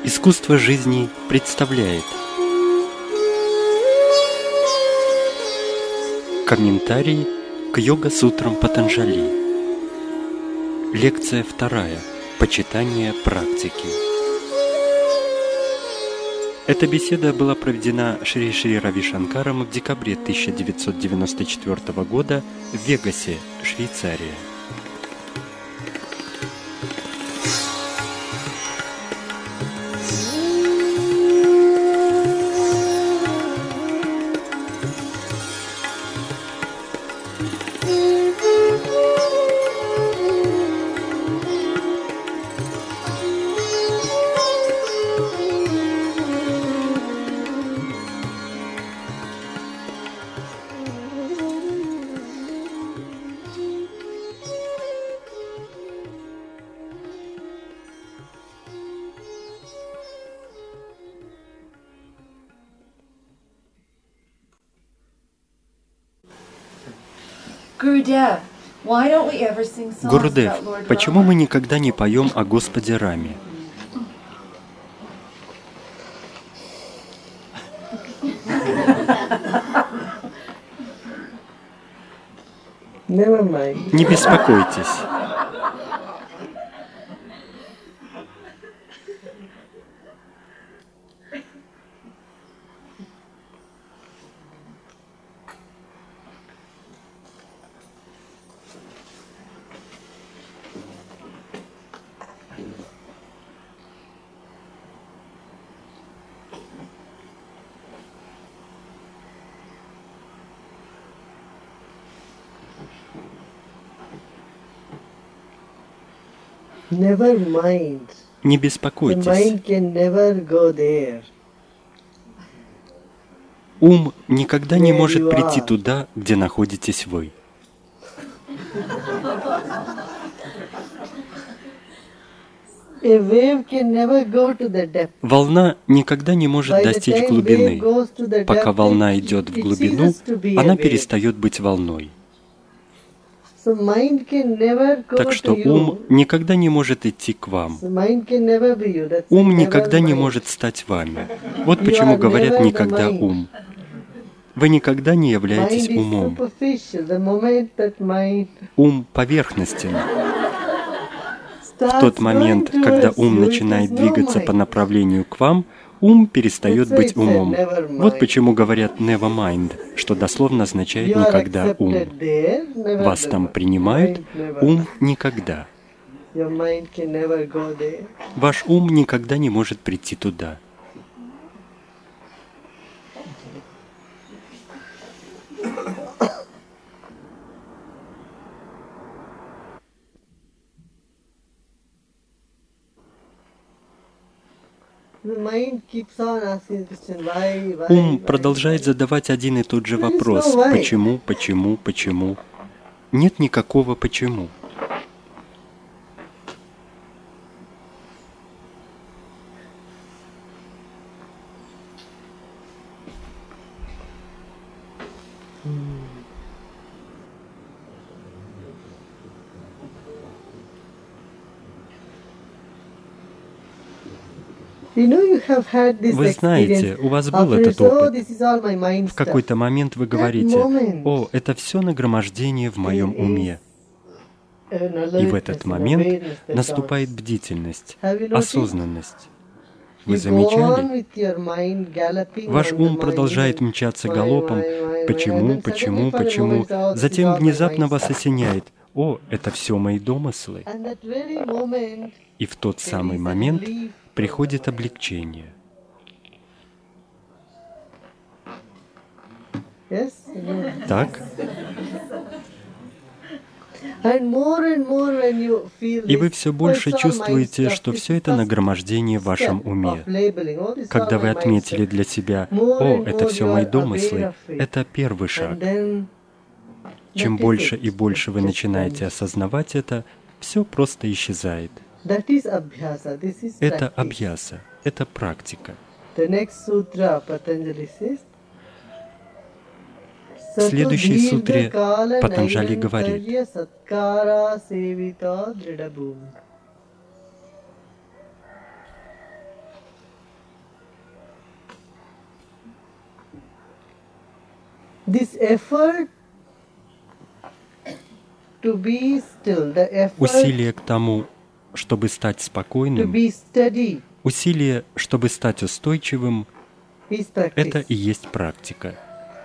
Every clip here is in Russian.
Искусство жизни представляет комментарий к йога-сутрам Патанджали. Лекция 2. Почитание практики. Эта беседа была проведена Шри Рави Шанкаром в декабре 1994 года в Вегасе, Швейцария. Гурудев, почему мы никогда не поем о Господе Раме? Не беспокойтесь. Не беспокойтесь. Ум никогда не может прийти туда, где находитесь вы. Волна никогда не может достичь глубины. Пока волна идет в глубину, она перестает быть волной. Так что ум никогда не может идти к вам. Ум никогда не может стать вами. Вот почему говорят «никогда ум». Вы никогда не являетесь умом. Ум поверхностен. В тот момент, когда ум начинает двигаться по направлению к вам, ум перестает быть умом. Вот почему говорят «never mind», что дословно означает «никогда ум». Вас там принимают, ум никогда. Ваш ум никогда не может прийти туда. Ум продолжает задавать один и тот же вопрос. Почему, почему, почему? Нет никакого почему. Вы знаете, у вас был этот опыт. В какой-то момент вы говорите: «О, это все нагромождение в моем уме». И в этот момент наступает бдительность, осознанность. Вы замечали? Ваш ум продолжает мчаться галопом. Почему, почему, почему? Затем внезапно вас осеняет: «О, это все мои домыслы». И в тот самый момент приходит облегчение. Так? И вы все больше чувствуете, что все это нагромождение в вашем уме. Когда вы отметили для себя: «О, это все мои домыслы», это первый шаг. Чем больше и больше вы начинаете осознавать это, все просто исчезает. Это абхьяса, это практика. В следующей сутре Патанджали говорит: Усилие к тому, чтобы стать спокойным, усилие, чтобы стать устойчивым, это и есть практика.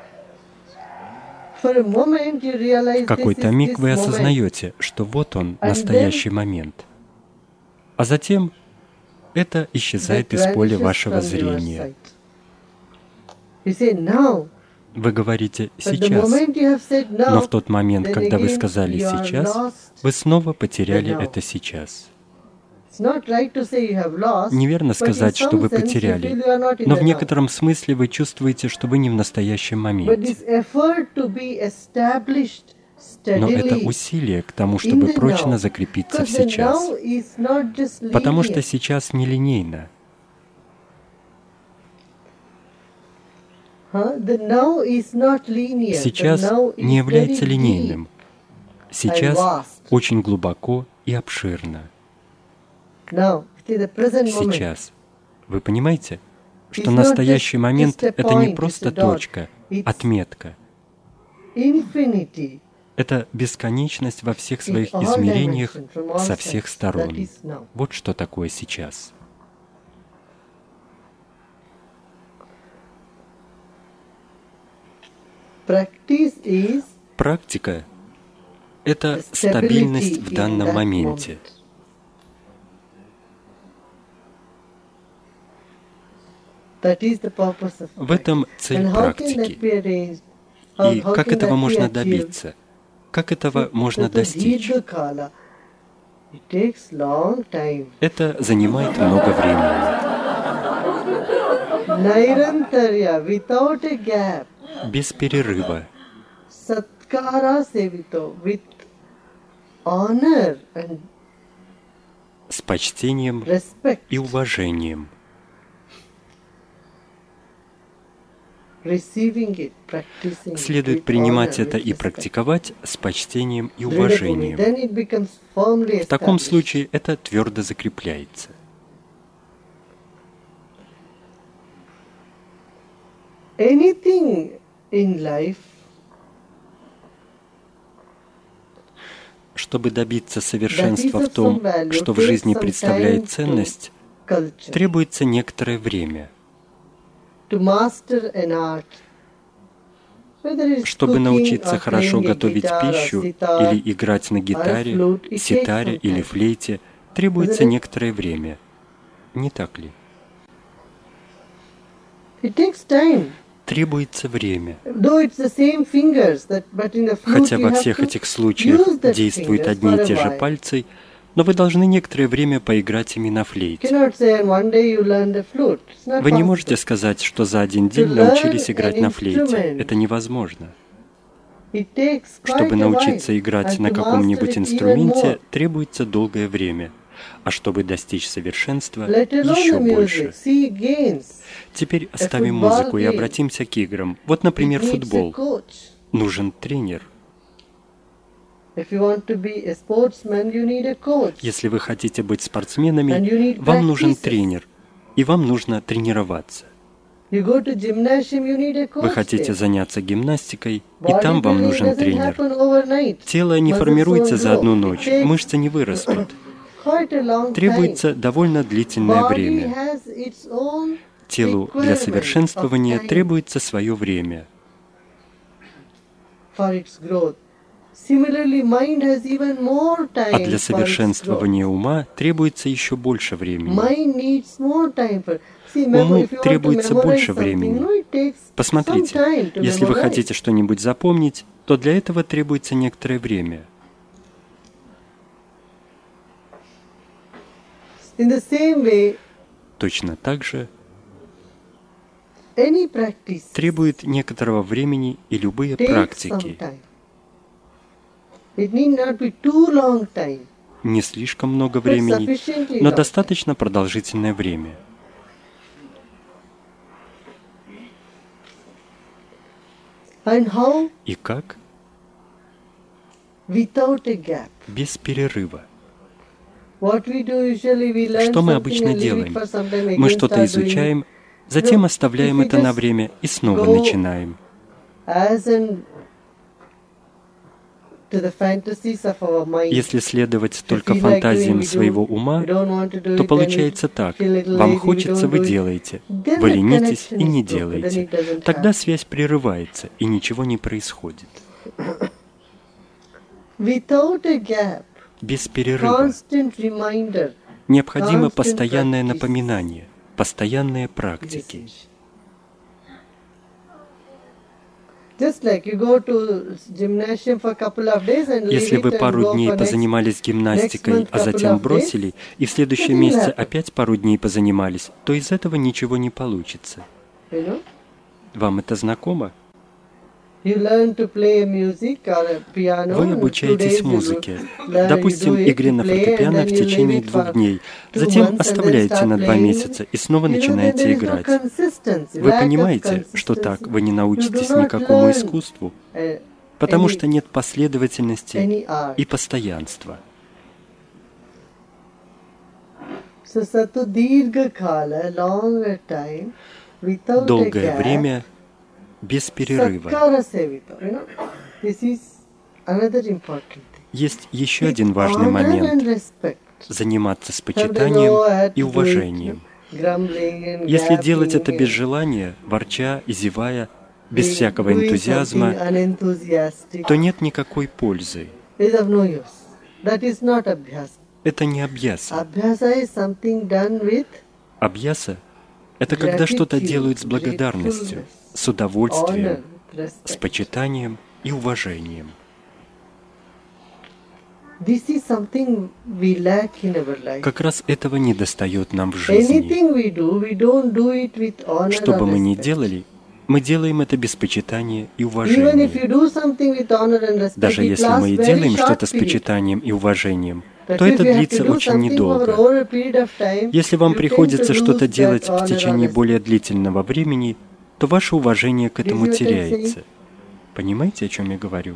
В какой-то миг вы осознаете, что вот он, настоящий момент. А затем это исчезает из поля вашего зрения. Вы говорите «сейчас», но в тот момент, когда вы сказали «сейчас», вы снова потеряли это «сейчас». Неверно сказать, что вы потеряли, но в некотором смысле вы чувствуете, что вы не в настоящем моменте. Но это усилие к тому, чтобы прочно закрепиться в сейчас, потому что сейчас нелинейно. Сейчас не является линейным. Сейчас очень глубоко и обширно. Сейчас. Вы понимаете, что настоящий момент — это не просто точка, отметка. Это бесконечность во всех своих измерениях со всех сторон. Вот что такое сейчас. Практика — это стабильность в данном моменте. В этом цель практики. И как этого можно добиться? Как этого можно достичь? Это занимает много времени. Без перерыва. С почтением и уважением. Следует принимать это и практиковать с почтением и уважением. В таком случае это твердо закрепляется. Чтобы добиться совершенства в том, что в жизни представляет ценность, требуется некоторое время. Чтобы научиться хорошо готовить пищу или играть на гитаре, ситаре или флейте, требуется некоторое время. Не так ли? Требуется время. Хотя во всех этих случаях действуют одни и те же пальцы, но вы должны некоторое время поиграть ими на флейте. Вы не можете сказать, что за один день научились играть на флейте. Это невозможно. Чтобы научиться играть на каком-нибудь инструменте, требуется долгое время. А чтобы достичь совершенства, еще больше. Теперь оставим музыку и обратимся к играм. Вот, например, футбол. Нужен тренер. Если вы хотите быть спортсменами, вам нужен тренер, и вам нужно тренироваться. Вы хотите заняться гимнастикой, и там вам нужен тренер. Тело не формируется за одну ночь, мышцы не вырастут. Требуется довольно длительное время. Телу для совершенствования требуется свое время. А для совершенствования ума требуется еще больше времени. Уму требуется больше времени. Посмотрите, если вы хотите что-нибудь запомнить, то для этого требуется некоторое время. Точно так же требует некоторого времени и любые практики. Не слишком много времени, но достаточно продолжительное время. И как? Без перерыва. Что мы обычно делаем? Мы что-то изучаем, затем оставляем это на время и снова начинаем. Если следовать только фантазиям своего ума, то получается так. Вам хочется, вы делаете. Вы ленитесь и не делаете. Тогда связь прерывается, и ничего не происходит. Без перерыва. Необходимо постоянное напоминание, постоянные практики. Если вы пару дней позанимались гимнастикой, а затем бросили, и в следующем месяце опять пару дней позанимались, то из этого ничего не получится. Вам это знакомо? Вы обучаетесь музыке, допустим, игре на фортепиано в течение 2 дней, затем оставляете на 2 месяца и снова начинаете играть. Вы понимаете, что так вы не научитесь никакому искусству, потому что нет последовательности и постоянства. Долгое время без перерыва. Есть еще один важный момент – заниматься с почитанием и уважением. Если делать это без желания, ворча и зевая, без всякого энтузиазма, то нет никакой пользы. Это не абьяса. Абьяса – это когда что-то делают с благодарностью, с удовольствием, с почитанием и уважением. Как раз этого недостает нам в жизни. Что бы мы ни делали, мы делаем это без почитания и уважения. Даже если мы и делаем что-то с почитанием и уважением, то это длится очень недолго. Если вам приходится что-то делать в течение более длительного времени, то ваше уважение к этому теряется. Понимаете, о чем я говорю?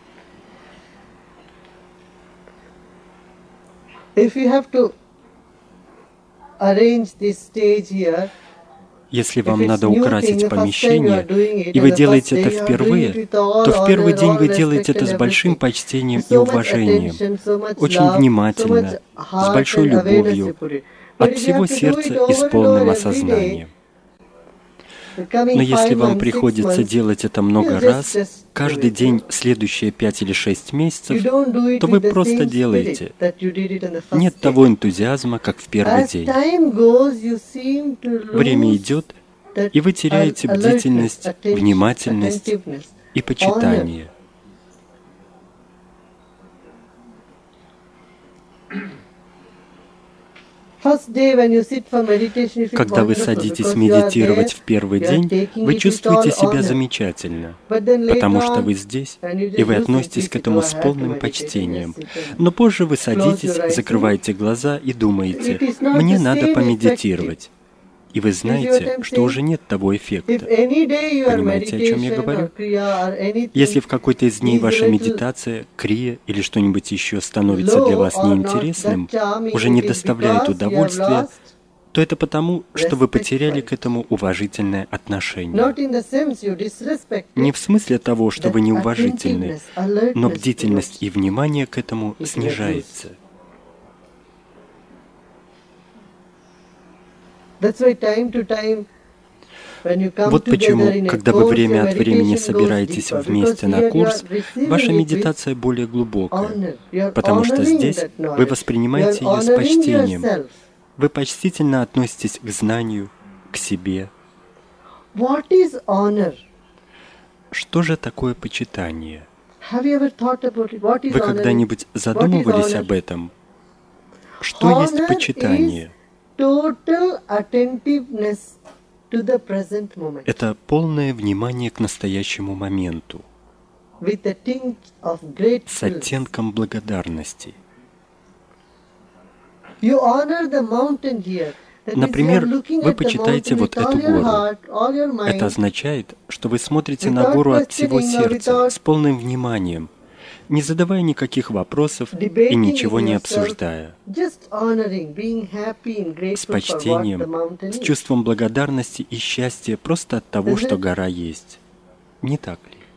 Если вам надо украсить помещение, и вы делаете это впервые, то в первый день вы делаете это с большим почтением и уважением, очень внимательно, с большой любовью, от всего сердца и с полным осознанием. Но если вам приходится делать это много раз, каждый день следующие 5 или 6 месяцев, то вы просто делаете. Нет того энтузиазма, как в первый день. Время идет, и вы теряете бдительность, внимательность и почитание. Когда вы садитесь медитировать в первый день, вы чувствуете себя замечательно, потому что вы здесь, и вы относитесь к этому с полным почтением. Но позже вы садитесь, закрываете глаза и думаете, «Мне надо помедитировать». И вы знаете, что уже нет того эффекта. Понимаете, о чем я говорю? Если в какой-то из дней ваша медитация, крия или что-нибудь еще становится для вас неинтересным, уже не доставляет удовольствия, то это потому, что вы потеряли к этому уважительное отношение. Не в смысле того, что вы неуважительны, но бдительность и внимание к этому снижается. Вот почему, когда вы время от времени собираетесь вместе на курс, ваша медитация более глубокая, потому что здесь вы воспринимаете ее с почтением. Вы почтительно относитесь к знанию, к себе. Что же такое почитание? Вы когда-нибудь задумывались об этом? Что есть почитание? Это полное внимание к настоящему моменту с оттенком благодарности. Например, вы почитаете вот эту гору. Это означает, что вы смотрите на гору от всего сердца, с полным вниманием, не задавая никаких вопросов и ничего не обсуждая, с почтением, с чувством благодарности и счастья просто от того, что гора есть. Не так ли?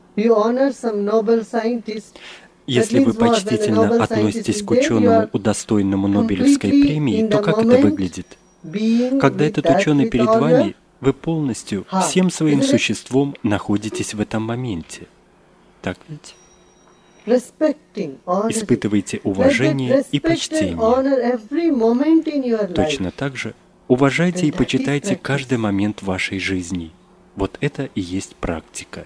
Если вы почтительно относитесь к ученому, удостоенному Нобелевской премии, то как это выглядит? Когда этот ученый перед вами, вы полностью, всем своим существом находитесь в этом моменте. Так ведь? Испытывайте уважение и почтение. Точно так же уважайте и почитайте каждый момент вашей жизни. Вот это и есть практика.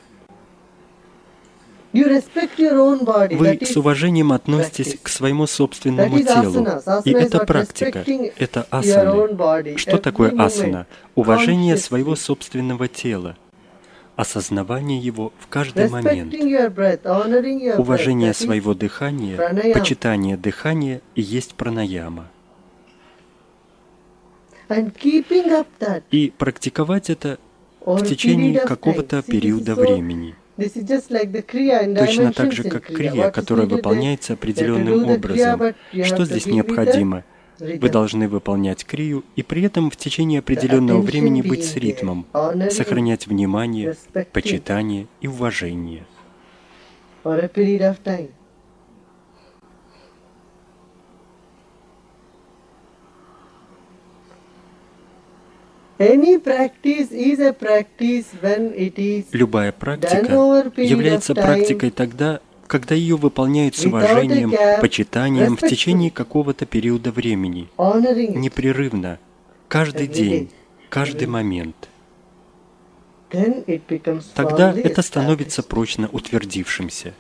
Вы с уважением относитесь к своему собственному телу. И это практика, это асаны. Что такое асана? Уважение своего собственного тела. Осознавание его в каждый момент. Уважение своего дыхания, почитание дыхания и есть пранаяма. И практиковать это в течение какого-то периода времени. Точно так же, как крия, которая выполняется определенным образом. Что здесь необходимо? Вы должны выполнять крию и при этом в течение определенного времени быть с ритмом, сохранять внимание, почитание и уважение. Любая практика является практикой тогда, когда ее выполняют с уважением, почитанием в течение какого-то периода времени, непрерывно, каждый день, каждый момент. Тогда это становится прочно утвердившимся.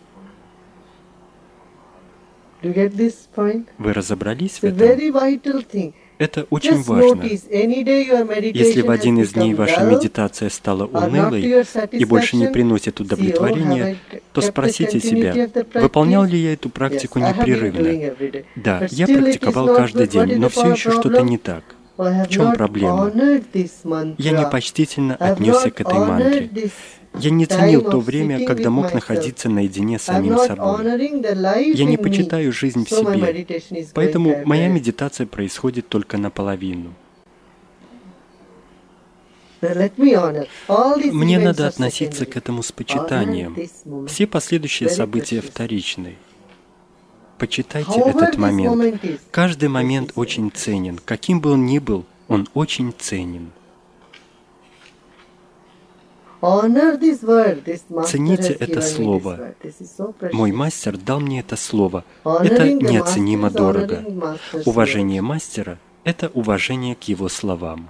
Вы разобрались в этом? Это очень важно. Если в один из дней ваша медитация стала унылой и больше не приносит удовлетворения, то спросите себя, выполнял ли я эту практику непрерывно? Да, я практиковал каждый день, но все еще что-то не так. В чем проблема? Я непочтительно отнесся к этой мантре. Я не ценил то время, когда мог находиться наедине с самим собой. Я не почитаю жизнь в себе, поэтому моя медитация происходит только наполовину. Мне надо относиться к этому с почитанием. Все последующие события вторичны. Почитайте этот момент. Каждый момент очень ценен. Каким бы он ни был, он очень ценен. Цените это слово. Мой мастер дал мне это слово. Это неоценимо дорого. Уважение мастера – это уважение к его словам.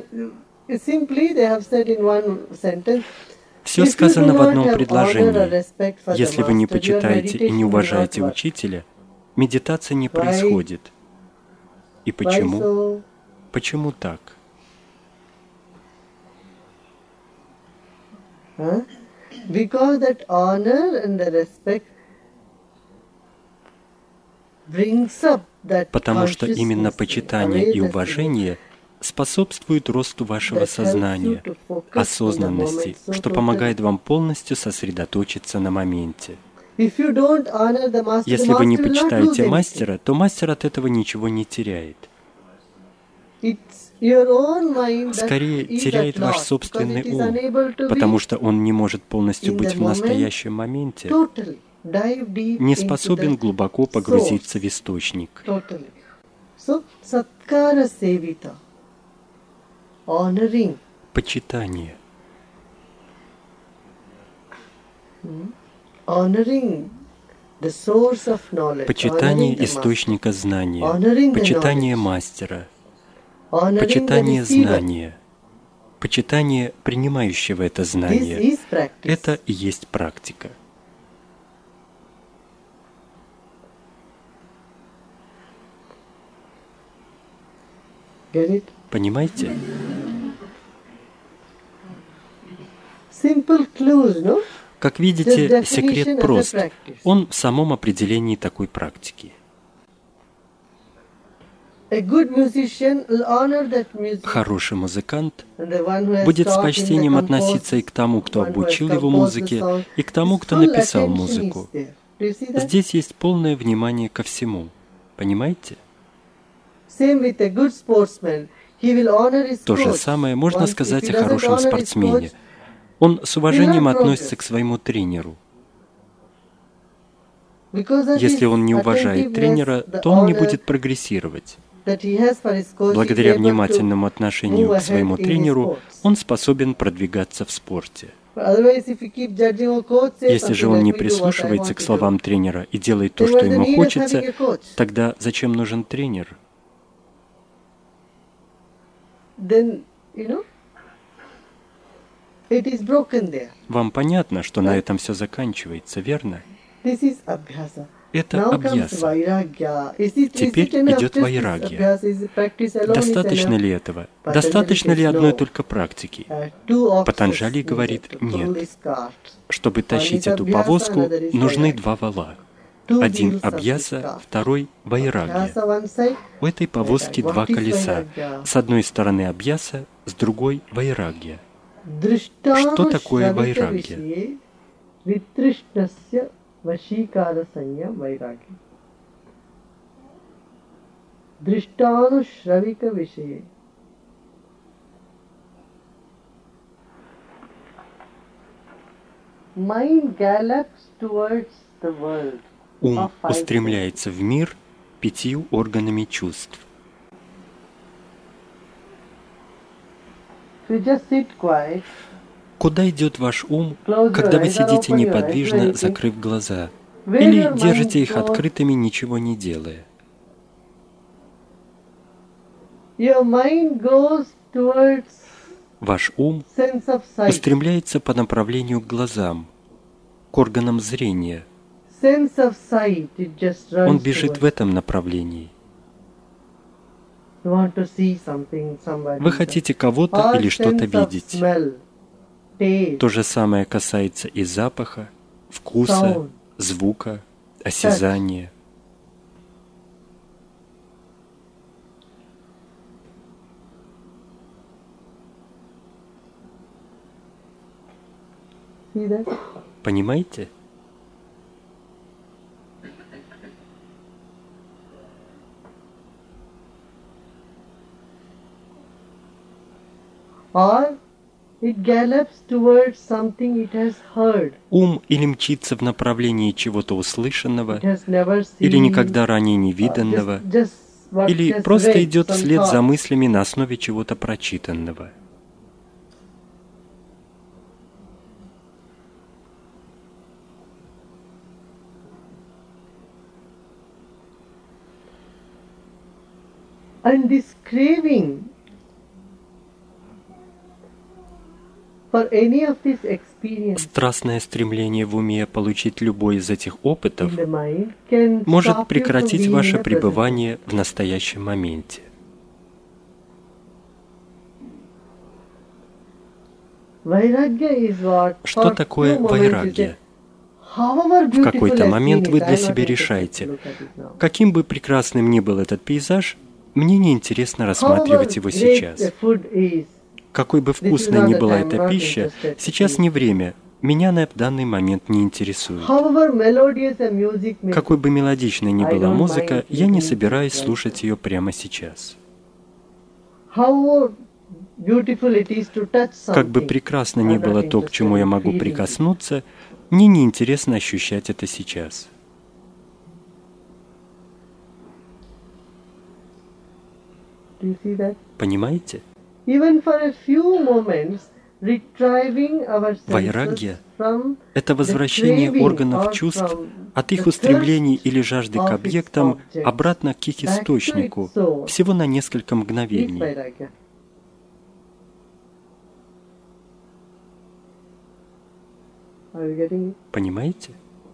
Все сказано в одном предложении. Если вы не почитаете и не уважаете учителя, медитация не происходит. И почему? Почему так? Because that honor and the respect brings up that Потому что именно почитание и уважение способствуют росту вашего сознания, осознанности, что помогает вам полностью сосредоточиться на моменте. Если вы не почитаете мастера, то мастер от этого ничего не теряет. Скорее теряет ваш собственный ум, потому что он не может полностью быть в настоящем моменте, не способен глубоко погрузиться в источник. Почитание. Почитание источника знания, почитание мастера, почитание знания, почитание принимающего это знание – это и есть практика. Понимаете? Как видите, секрет прост. Он в самом определении такой практики. Хороший музыкант будет с почтением относиться и к тому, кто обучил его музыке, и к тому, кто написал музыку. Здесь есть полное внимание ко всему. Понимаете? То же самое можно сказать о хорошем спортсмене. Он с уважением относится к своему тренеру. Если он не уважает тренера, то он не будет прогрессировать. Благодаря внимательному отношению к своему тренеру, он способен продвигаться в спорте. Если же он не прислушивается к словам тренера и делает то, что ему хочется, тогда зачем нужен тренер? Вам понятно, что на этом все заканчивается, верно? Это абхьяса. Теперь идет вайрагья. Достаточно ли этого? Достаточно ли одной только практики? Патанджали говорит, нет. Чтобы тащить эту повозку, нужны два вала. Один абхьяса, второй вайрагья. У этой повозки два колеса. С одной стороны абхьяса, с другой вайрагья. Что такое вайрагья? Vashikara sanya vairagya. Drishtanu shravika vishaye. Mind gallops towards the world. Ум устремляется в мир 5 органами чувств. So just sit quiet. Куда идет ваш ум, когда вы сидите неподвижно, закрыв глаза, или держите их открытыми, ничего не делая? Ваш ум устремляется по направлению к глазам, к органам зрения. Он бежит в этом направлении. Вы хотите кого-то или что-то видеть. То же самое касается и запаха, вкуса, звука, осязания. Понимаете? Ум или мчится в направлении чего-то услышанного, или никогда ранее не виданного, или просто идет вслед за мыслями на основе чего-то прочитанного. And this craving страстное стремление в уме получить любой из этих опытов может прекратить ваше пребывание в настоящем моменте. Что такое вайрагья? В какой-то момент вы для себя решаете, каким бы прекрасным ни был этот пейзаж, мне неинтересно рассматривать его сейчас. Какой бы вкусной ни была эта пища, сейчас не время, меня на данный момент не интересует. Какой бы мелодичной ни была музыка, я не собираюсь слушать ее прямо сейчас. Как бы прекрасно ни было то, к чему я могу прикоснуться, мне неинтересно ощущать это сейчас. Понимаете? Вайрагья – это возвращение органов чувств от их устремлений или жажды к объектам обратно к их источнику, всего на несколько мгновений. Понимаете?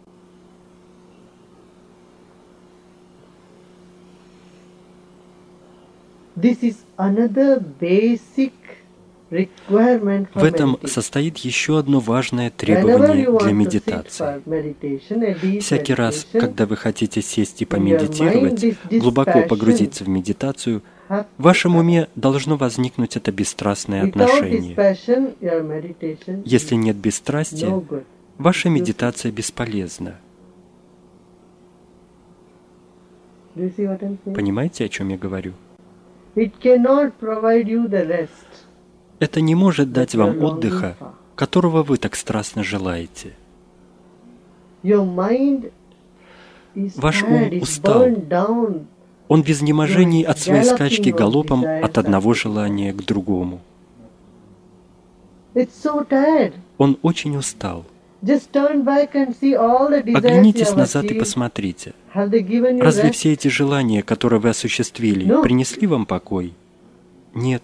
В этом состоит еще одно важное требование для медитации. Всякий раз, когда вы хотите сесть и помедитировать, глубоко погрузиться в медитацию, в вашем уме должно возникнуть это бесстрастное отношение. Если нет бесстрастия, ваша медитация бесполезна. Понимаете, о чем я говорю? Это не может дать вам отдыха, которого вы так страстно желаете. Ваш ум устал. Он в изнеможении от своей скачки галопом от одного желания к другому. Он очень устал. Оглянитесь назад и посмотрите. Разве все эти желания, которые вы осуществили, принесли вам покой? Нет.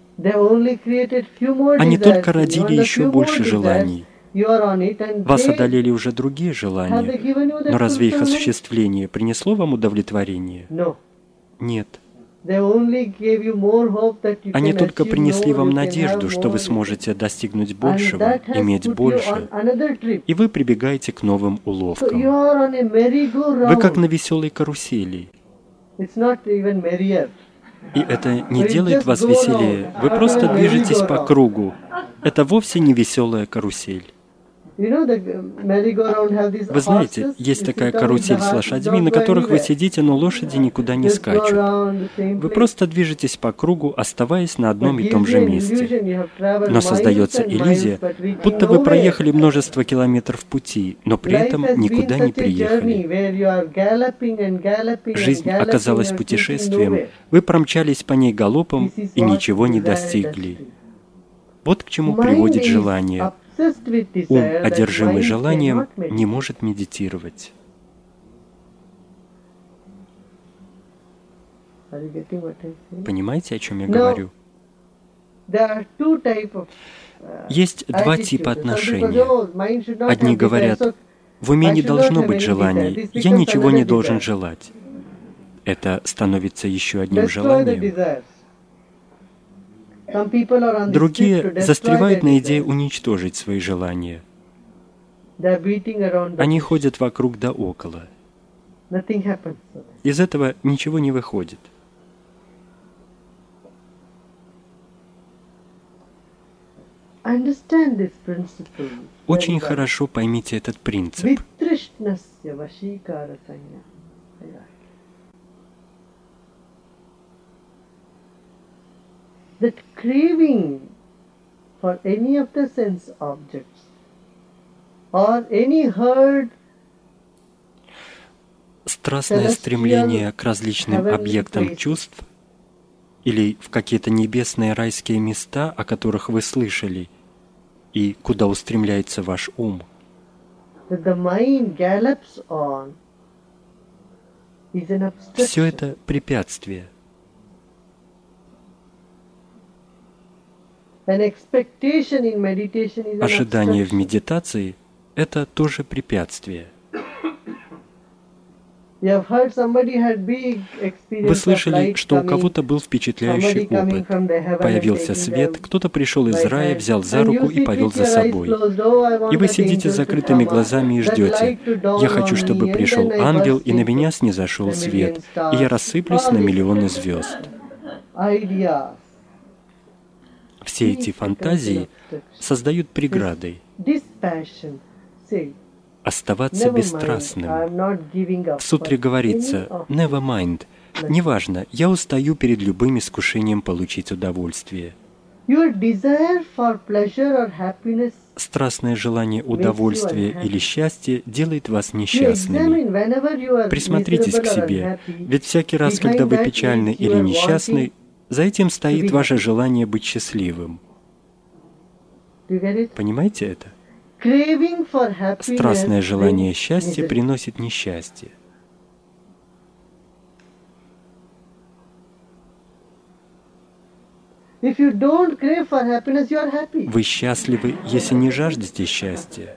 Они только родили еще больше желаний. Вас одолели уже другие желания, но разве их осуществление принесло вам удовлетворение? Нет. Они только принесли вам надежду, что вы сможете достигнуть большего, иметь больше, и вы прибегаете к новым уловкам. Вы как на веселой карусели. И это не делает вас веселее. Вы просто движетесь по кругу. Это вовсе не веселая карусель. Вы знаете, есть такая карусель с лошадьми, на которых вы сидите, но лошади никуда не скачут. Вы просто движетесь по кругу, оставаясь на одном и том же месте. Но создается иллюзия, будто вы проехали множество километров пути, но при этом никуда не приехали. Жизнь оказалась путешествием. Вы промчались по ней галопом и ничего не достигли. Вот к чему приводит желание. Ум, одержимый желанием, не может медитировать. Понимаете, о чем я говорю? Есть два типа отношений. Одни говорят, в уме не должно быть желаний, я ничего не должен желать. Это становится еще одним желанием. Другие застревают на идее уничтожить свои желания. Они ходят вокруг да около. Из этого ничего не выходит. Очень хорошо поймите этот принцип. That craving for any of the sense objects or any herd. Страстное стремление к различным объектам чувств или в какие-то небесные райские места, о которых вы слышали, и куда устремляется ваш ум. Все это препятствие. Ожидание в медитации – это тоже препятствие. Вы слышали, что у кого-то был впечатляющий опыт. Появился свет, кто-то пришел из рая, взял за руку и повел за собой. И вы сидите с закрытыми глазами и ждете. Я хочу, чтобы пришел ангел, и на меня снизошел свет, и я рассыплюсь на миллионы звезд. Все эти фантазии создают преградой. Оставаться бесстрастным. В сутре говорится «never mind». Неважно, я устаю перед любым искушением получить удовольствие. Страстное желание удовольствия или счастья делает вас несчастными. Присмотритесь к себе, ведь всякий раз, когда вы печальны или несчастны, за этим стоит ваше желание быть счастливым. Понимаете это? Страстное желание счастья приносит несчастье. Вы счастливы, если не жаждете счастья.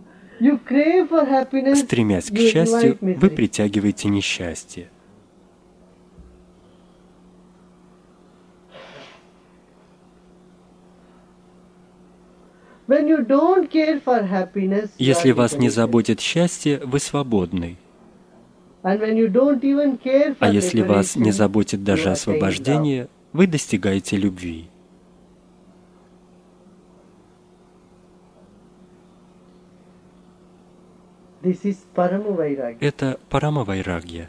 Стремясь к счастью, вы притягиваете несчастье. Если вас не заботит счастье, вы свободны. А если вас не заботит даже освобождение, вы достигаете любви. Это парама-вайрагья.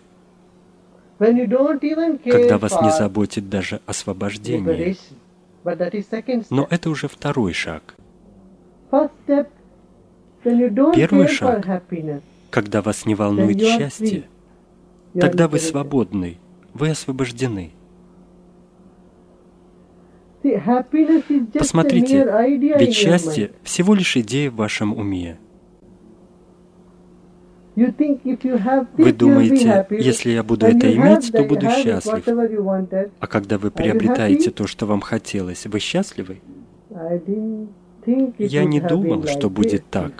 Когда вас не заботит даже освобождение. Но это уже второй шаг. Первый шаг, когда вас не волнует счастье, тогда вы свободны, вы освобождены. Посмотрите, ведь счастье всего лишь идея в вашем уме. Вы думаете, если я буду это иметь, то буду счастлив. А когда вы приобретаете то, что вам хотелось, вы счастливы? Я не думал, что будет так.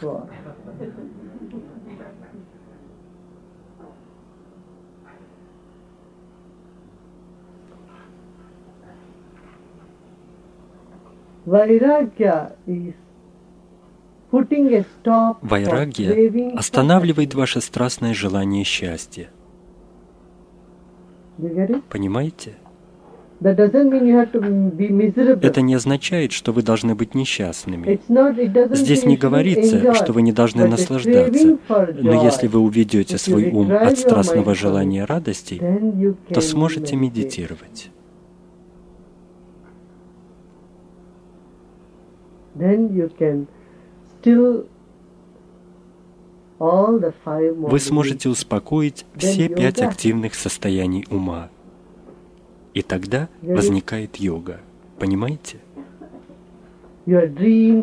Вайрагья останавливает ваше страстное желание счастья. Понимаете? Это не означает, что вы должны быть несчастными. Здесь не говорится, что вы не должны наслаждаться. Но если вы уведете свой ум от страстного желания радостей, то сможете медитировать. Вы сможете успокоить все 5 активных состояний ума. И тогда возникает йога. Понимаете? И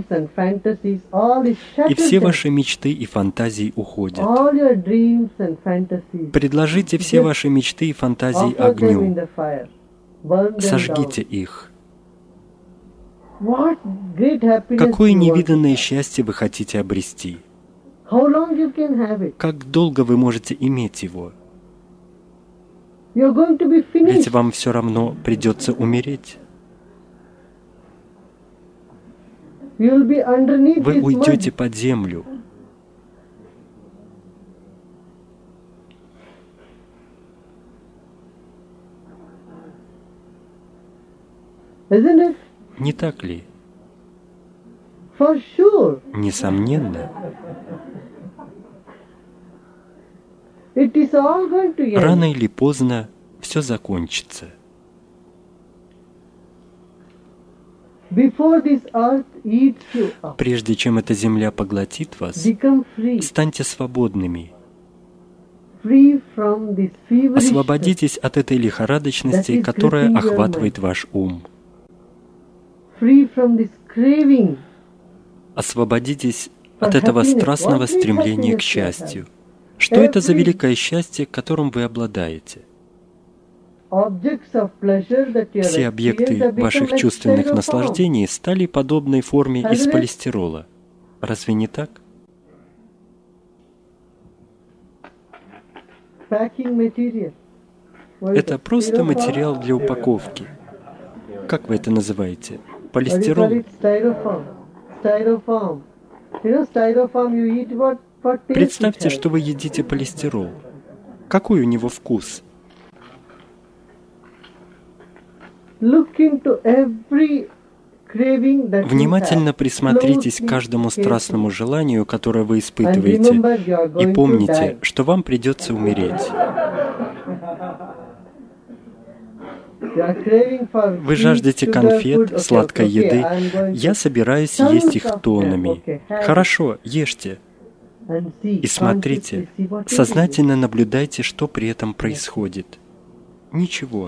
все ваши мечты и фантазии уходят. Предложите все ваши мечты и фантазии огню. Сожгите их. Какое невиданное счастье вы хотите обрести? Как долго вы можете иметь его? Ведь вам все равно придется умереть. Вы уйдете под землю. Не так ли? Несомненно. Рано или поздно все закончится. Прежде чем эта земля поглотит вас, станьте свободными. Освободитесь от этой лихорадочности, которая охватывает ваш ум. Освободитесь от этого страстного стремления к счастью. Что это за великое счастье, которым вы обладаете? Все объекты ваших чувственных наслаждений стали подобной форме из полистирола. Разве не так? Это просто материал для упаковки. Как вы это называете? Полистирол? Представьте, что вы едите полистирол. Какой у него вкус? Внимательно присмотритесь к каждому страстному желанию, которое вы испытываете, и помните, что вам придется умереть. Вы жаждете конфет, сладкой еды. Я собираюсь есть их тоннами. Хорошо, ешьте. И смотрите, сознательно наблюдайте, что при этом происходит. Ничего.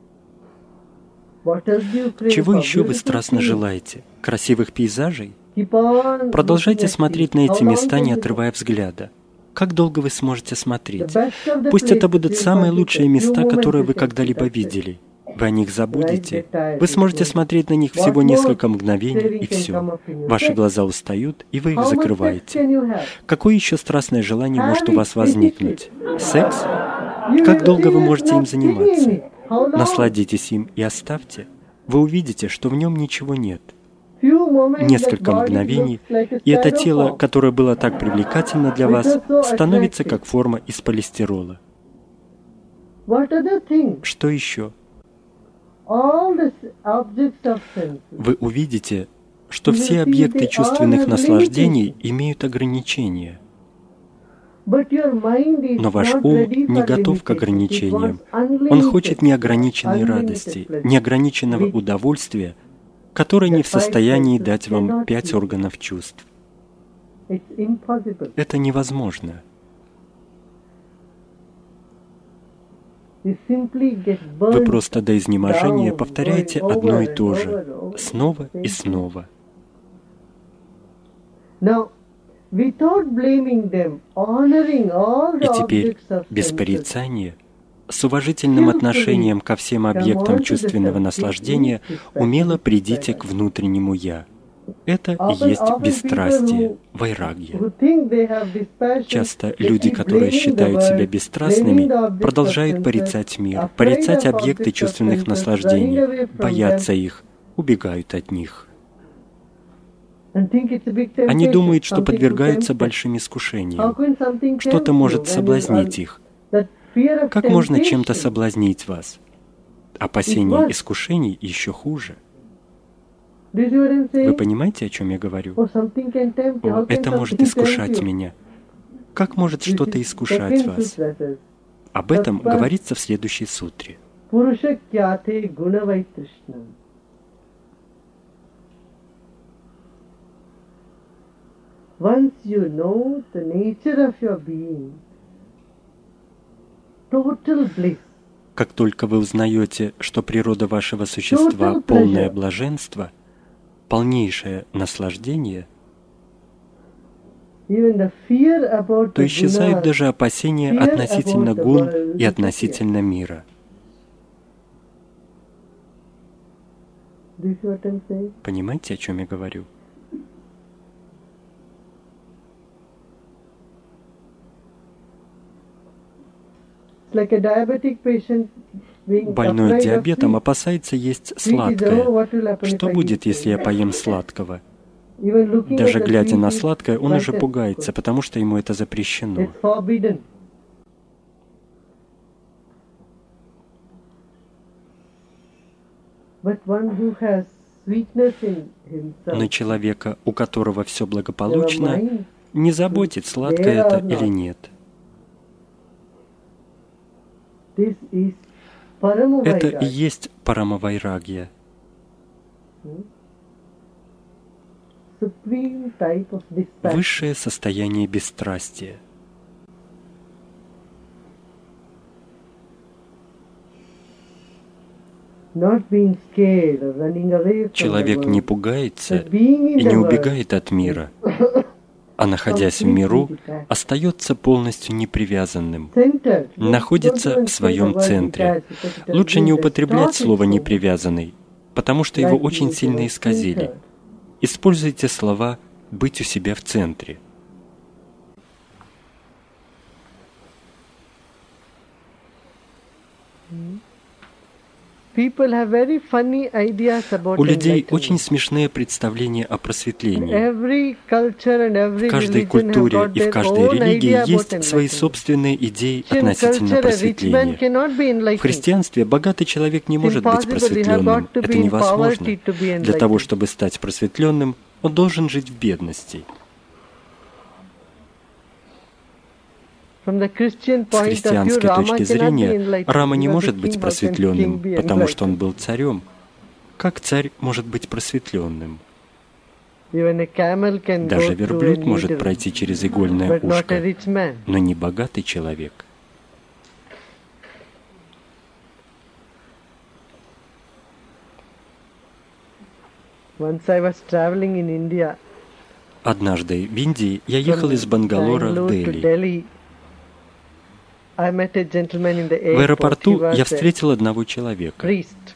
Чего еще вы страстно желаете? Красивых пейзажей? Продолжайте смотреть на эти места, не отрывая взгляда. Как долго вы сможете смотреть? Пусть это будут самые лучшие места, которые вы когда-либо видели. Вы о них забудете. Вы сможете смотреть на них всего несколько мгновений, и все. Ваши глаза устают, и вы их закрываете. Какое еще страстное желание может у вас возникнуть? Секс? Как долго вы можете им заниматься? Насладитесь им и оставьте. Вы увидите, что в нем ничего нет. Несколько мгновений, и это тело, которое было так привлекательно для вас, становится как форма из полистирола. Что еще? Вы увидите, что все объекты чувственных наслаждений имеют ограничения. Но ваш ум не готов к ограничениям. Он хочет неограниченной радости, неограниченного удовольствия, который не в состоянии дать вам 5 органов чувств. Это невозможно. Вы просто до изнеможения повторяете одно и то же, снова и снова. И теперь, без порицания, с уважительным отношением ко всем объектам чувственного наслаждения, умело придите к внутреннему «Я». Это и есть бесстрастие, вайрагья. Часто люди, которые считают себя бесстрастными, продолжают порицать мир, порицать объекты чувственных наслаждений, боятся их, убегают от них. Они думают, что подвергаются большим искушениям. Что-то может соблазнить их. Как можно чем-то соблазнить вас? Опасение искушений еще хуже. Вы понимаете, о чем я говорю? О, это может искушать меня. Как может что-то искушать вас? Об этом говорится в следующей сутре. Once you know the nature of your being, total bliss. Как только вы узнаете, что природа вашего существа — полное блаженство, полнейшее наслаждение, то исчезают даже опасения относительно гун и относительно мира. Понимаете, о чем я говорю? Больной диабетом опасается есть сладкое. Что будет, если я поем сладкого? Даже глядя на сладкое, он уже пугается, потому что ему это запрещено. Но человека, у которого все благополучно, не заботит, сладкое это или нет. Это и есть парамавайрагья. Высшее состояние бесстрастия. Человек не пугается и не убегает от мира, а находясь в миру, остается полностью непривязанным, находится в своем центре. Лучше не употреблять слово «непривязанный», потому что его очень сильно исказили. Используйте слова «быть у себя в центре». У людей очень смешные представления о просветлении. В каждой культуре и в каждой религии есть свои собственные идеи относительно просветления. В христианстве богатый человек не может быть просветленным. Это невозможно. Для того, чтобы стать просветленным, он должен жить в бедности. С христианской точки зрения, Рама не может быть просветленным, потому что он был царем. Как царь может быть просветленным? Даже верблюд может пройти через игольное ушко, но не богатый человек. Однажды в Индии я ехал из Бангалора в Дели. В аэропорту я встретил одного человека.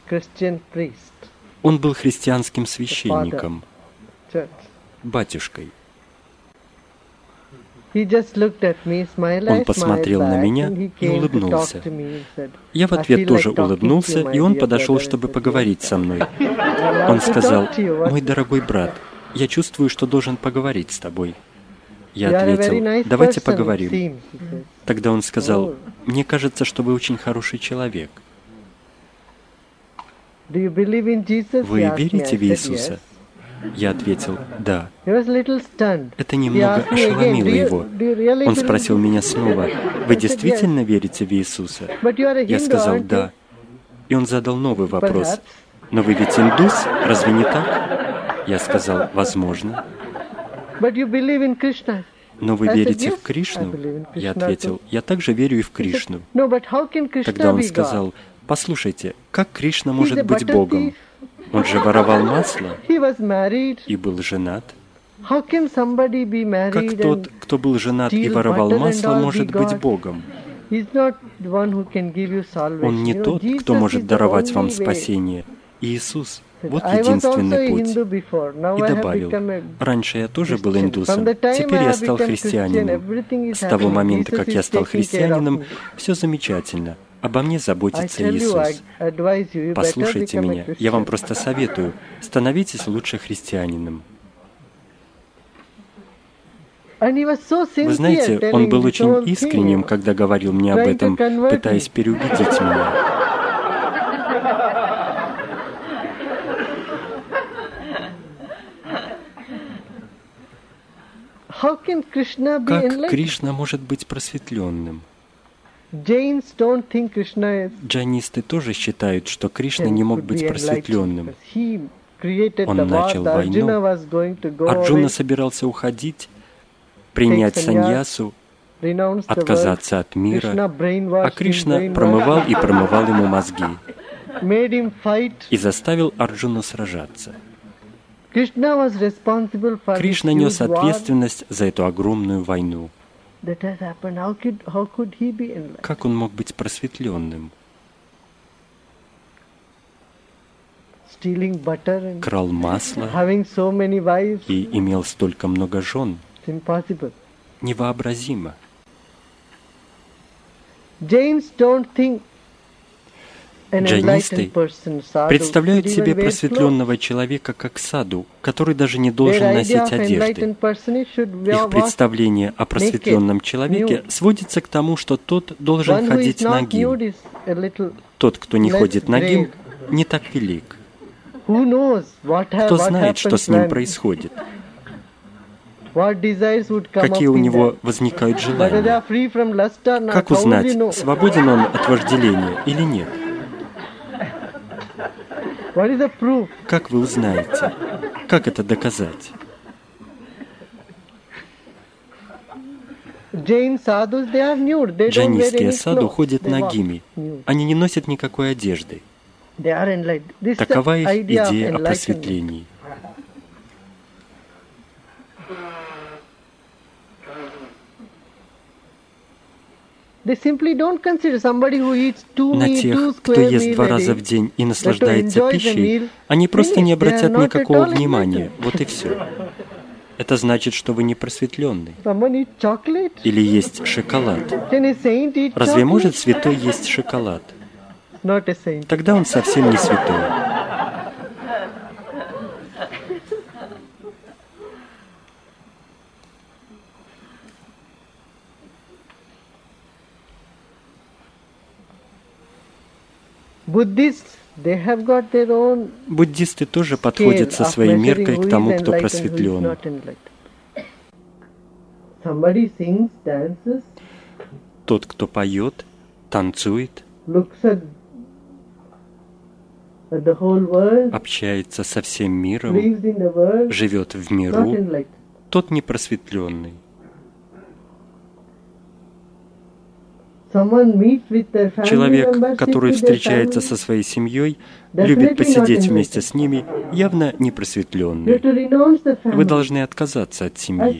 Он был христианским священником, батюшкой. Он посмотрел на меня и улыбнулся. Я в ответ тоже улыбнулся, и он подошел, чтобы поговорить со мной. Он сказал: «Мой дорогой брат, я чувствую, что должен поговорить с тобой». Я ответил: «Давайте поговорим». Тогда он сказал: «Мне кажется, что вы очень хороший человек». «Вы верите в Иисуса?» Я ответил: «Да». Это немного ошеломило его. Он спросил меня снова: «Вы действительно верите в Иисуса?» Я сказал: «Да». И он задал новый вопрос: Но вы ведь индус, разве не так? Я сказал, возможно. Но вы верите в Кришну? Я ответил, я также верю и в Кришну. Тогда он сказал, послушайте, как Кришна может быть Богом? Он же воровал масло и был женат. Как тот, кто был женат и воровал масло, может быть Богом? Он не тот, кто может даровать вам спасение. Иисус — вот единственный путь. И добавил, раньше я тоже был индусом, теперь я стал христианином. С того момента, как я стал христианином, все замечательно. Обо мне заботится Иисус. Послушайте меня, я вам просто советую, становитесь лучше христианином. Вы знаете, он был очень искренним, когда говорил мне об этом, пытаясь переубедить меня. Как Кришна может быть просветленным? Джайнисты тоже считают, что Кришна не мог быть просветленным. Он начал войну. Арджуна собирался уходить, принять саньясу, отказаться от мира, а Кришна промывал и промывал ему мозги и заставил Арджуну сражаться. Кришна нес ответственность за эту огромную войну. Как он мог быть просветленным? Крал масло и имел столько много жен. Невообразимо. Джайнисты представляют себе просветленного человека как саду, который даже не должен носить одежды. Их представление о просветленном человеке сводится к тому, что тот должен ходить нагим. Тот, кто не ходит нагим, не так велик. Кто знает, что с ним происходит? Какие у него возникают желания? Как узнать, свободен он от вожделения или нет? Как вы узнаете? Как это доказать? Джайнистские саду ходят нагими. Они не носят никакой одежды. Такова их идея о просветлении. На тех, кто ест 2 раза в день и наслаждается пищей, они просто не обратят никакого внимания. Вот и все. Это значит, что вы не просветленный. Или есть шоколад. Разве может святой есть шоколад? Тогда он совсем не святой. Буддисты тоже подходят со своей меркой к тому, кто просветлен. Тот, кто поет, танцует, общается со всем миром, живет в миру, тот не просветленный. Человек, который встречается со своей семьей, любит посидеть вместе с ними, явно не просветленный. Вы должны отказаться от семьи.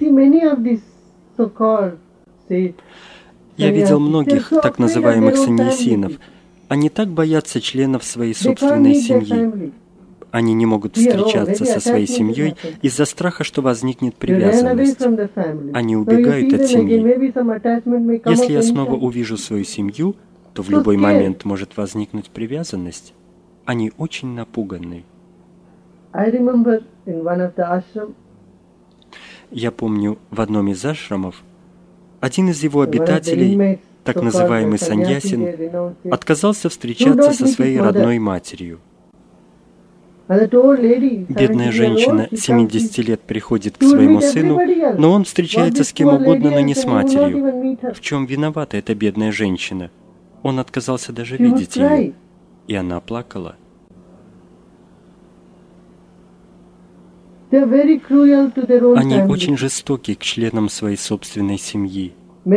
Я видел многих так называемых саньясинов. Они так боятся членов своей собственной семьи. Они не могут встречаться со своей семьей из-за страха, что возникнет привязанность. Они убегают от семьи. Если я снова увижу свою семью, то в любой момент может возникнуть привязанность. Они очень напуганы. Я помню, в одном из ашрамов один из его обитателей, так называемый саньясин, отказался встречаться со своей родной матерью. Бедная женщина 70 лет приходит к своему сыну, но он встречается с кем угодно, но не с матерью. В чем виновата эта бедная женщина? Он отказался даже видеть ее, и она плакала. Они очень жестоки к членам своей собственной семьи.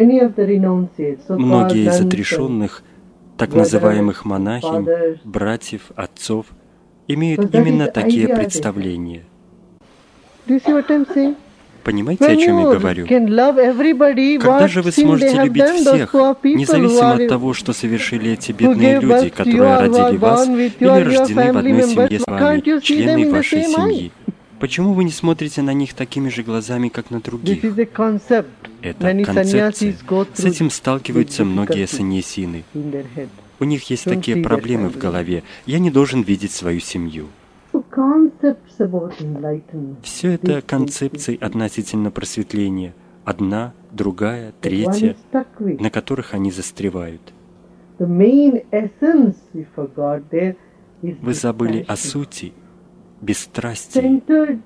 Многие из отрешенных, так называемых монахинь, братьев, отцов, имеют именно такие представления. Понимаете, о чем я говорю? Когда же вы сможете любить всех, независимо от того, что совершили эти бедные люди, которые родили вас или рождены в одной семье с вами, члены вашей семьи? Почему вы не смотрите на них такими же глазами, как на других? Это концепция. С этим сталкиваются многие саньясины. У них есть такие проблемы в голове. Я не должен видеть свою семью. Все это концепции относительно просветления. Одна, другая, третья, на которых они застревают. Вы забыли о сути, бесстрастии,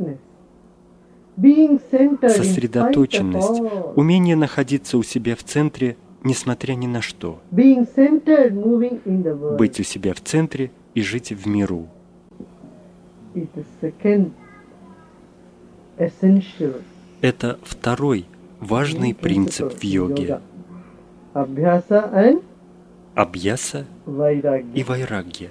сосредоточенность, умение находиться у себя в центре, несмотря ни на что. Быть у себя в центре и жить в миру. Это второй важный принцип в йоге. Абхьяса и вайрагья.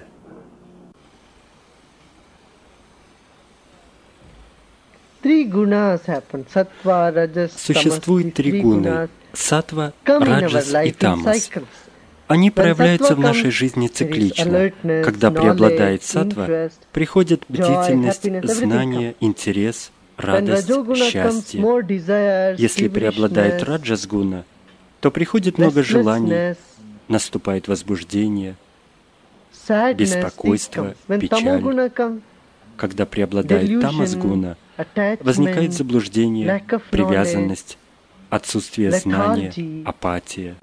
Существует три гуны – саттва, раджас и тамас. Они проявляются в нашей жизни циклично. Когда преобладает саттва, приходит бдительность, знание, интерес, радость, счастье. Если преобладает раджас-гуна, то приходит много желаний, наступает возбуждение, беспокойство, печаль. Когда преобладает тамас-гуна, возникает заблуждение, привязанность, отсутствие знания, апатия.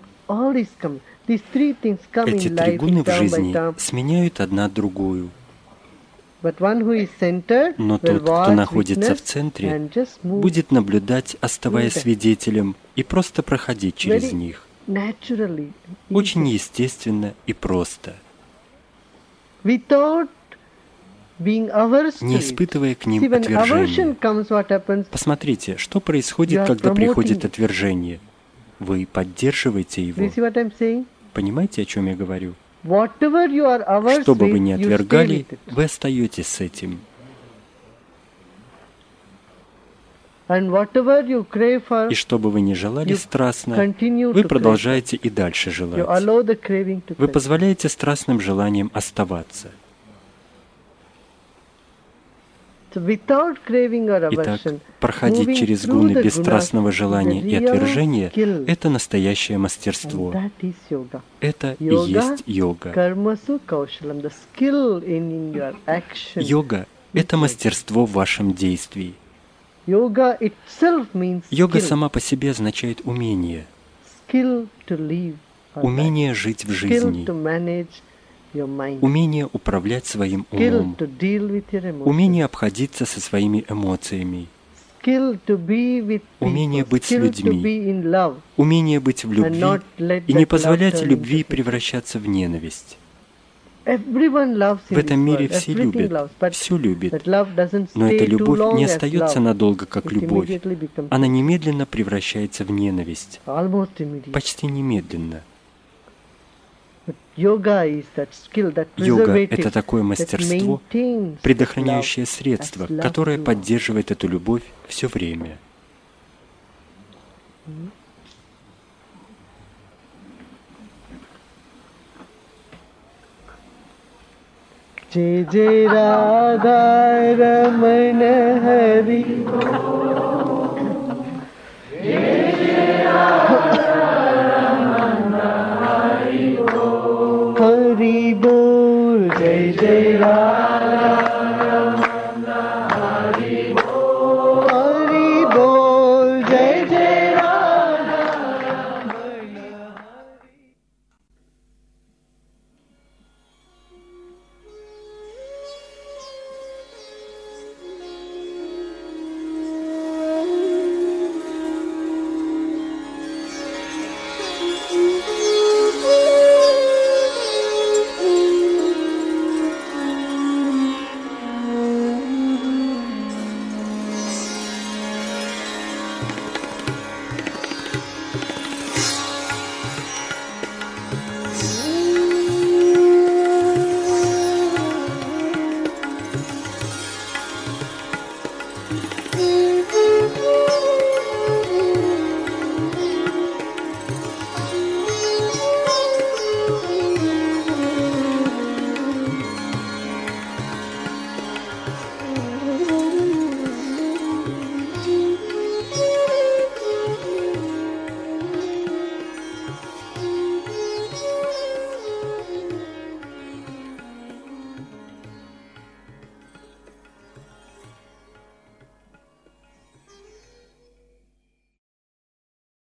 Эти три гуны в жизни сменяют одна другую. Но тот, кто находится в центре, будет наблюдать, оставаясь свидетелем, и просто проходить через них. Очень естественно и просто. Не испытывая к ним отвержения. Посмотрите, что происходит, когда приходит отвержение. Вы поддерживаете его. Понимаете, о чем я говорю? Что бы вы ни отвергали, вы остаетесь с этим. И что бы вы ни желали страстно, вы продолжаете и дальше желать. Вы позволяете страстным желаниям оставаться. Итак, проходить через гуны бесстрастного желания и отвержения – это настоящее мастерство. Это и есть йога. Йога – это мастерство в вашем действии. Йога сама по себе означает умение. Умение жить в жизни. Умение управлять своим умом, умение обходиться со своими эмоциями, умение быть с людьми, умение быть в любви и не позволять любви превращаться в ненависть. В этом мире все любят, все любят, но эта любовь не остается надолго как любовь. Она немедленно превращается в ненависть, почти немедленно. Йога – это такое мастерство, предохраняющее средство, которое поддерживает эту любовь все время. Jai Jai Radha Ramana Hari